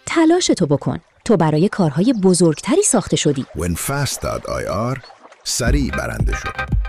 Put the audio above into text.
تلاشتو بکن. تو برای کارهای بزرگتری ساخته شدی. winfast.ir سریع برنده شد.